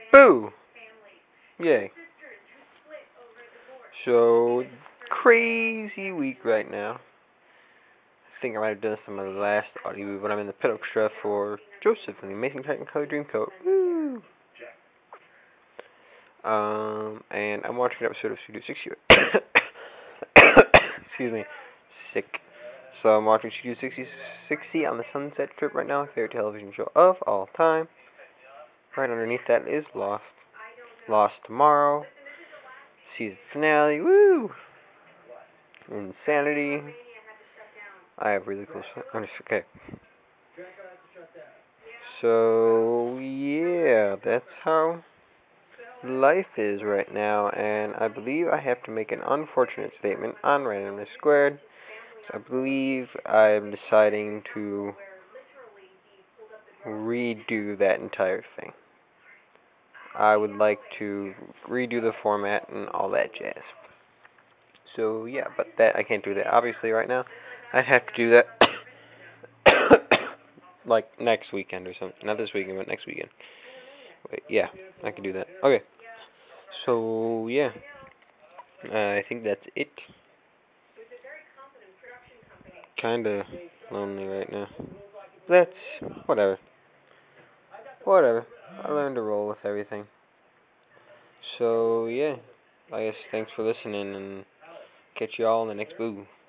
Boo! Yay. So, crazy week right now. I think I might have done some of the last audio, but I'm in the pit orchestra for Joseph and the Amazing Technicolor Dreamcoat. Woo! And I'm watching an episode of Studio 60. Excuse me. Sick. So I'm watching Studio 60 on the Sunset Strip right now, favorite television show of all time. Right underneath that is Lost. Lost Tomorrow. Season finale. Woo! Insanity. I have really cool stuff. Okay. So, yeah, that's how life is right now, and I believe I have to make an unfortunate statement on Randomness Squared. So I believe I'm deciding to redo that entire thing. I would like to redo the format and all that jazz. So, yeah, but that I can't do that obviously right now. I'd have to do that like next weekend or something. Not this weekend, but next weekend. Wait, yeah, I can do that. Okay. So, yeah. I think that's it. Kinda lonely right now. That's whatever. Whatever. I learned to roll with everything. So, yeah. I guess thanks for listening and catch you all in the next boo.